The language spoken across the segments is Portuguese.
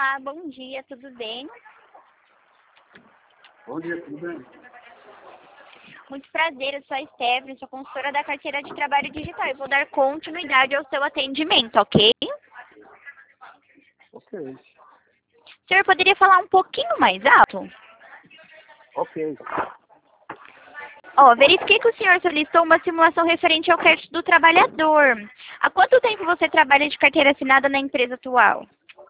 Olá, bom dia, tudo bem? Bom dia, tudo bem? Muito prazer, eu sou a Stephanie, sou consultora da carteira de trabalho digital e vou dar continuidade ao seu atendimento, ok? Ok, O senhor poderia falar um pouquinho mais alto? ok. Verifiquei que o senhor solicitou uma simulação referente ao crédito do trabalhador. Há quanto tempo você trabalha de carteira assinada na empresa atual?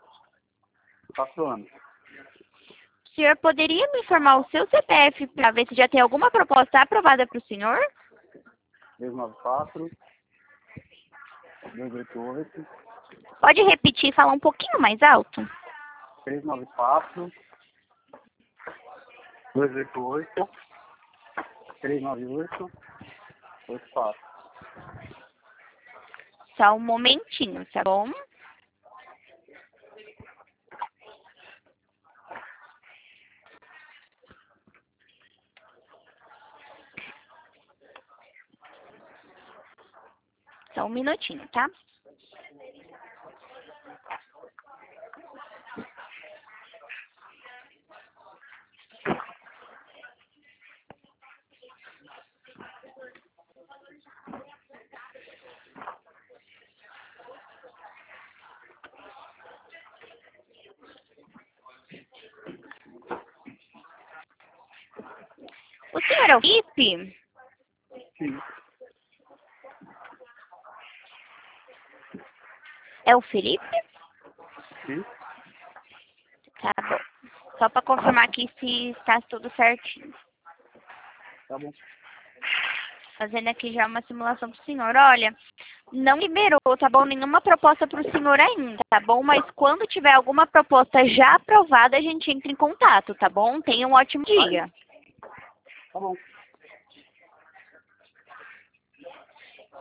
4 anos. O senhor poderia me informar o seu CPF para ver se já tem alguma proposta aprovada para o senhor? 294, 288, Pode repetir e falar um pouquinho mais alto? 394, 288, 398, 84. Só um momentinho, tá bom? Só um minutinho, tá? O senhor é o Felipe? Sim, É o Felipe? sim, Tá bom. Só para confirmar aqui se está tudo certinho. tá bom. Fazendo aqui já uma simulação para o senhor. Olha, não liberou, tá bom? Nenhuma proposta para o senhor ainda, tá bom? Mas quando tiver alguma proposta já aprovada, a gente entra em contato, tá bom? Tenha um ótimo dia. Tá bom.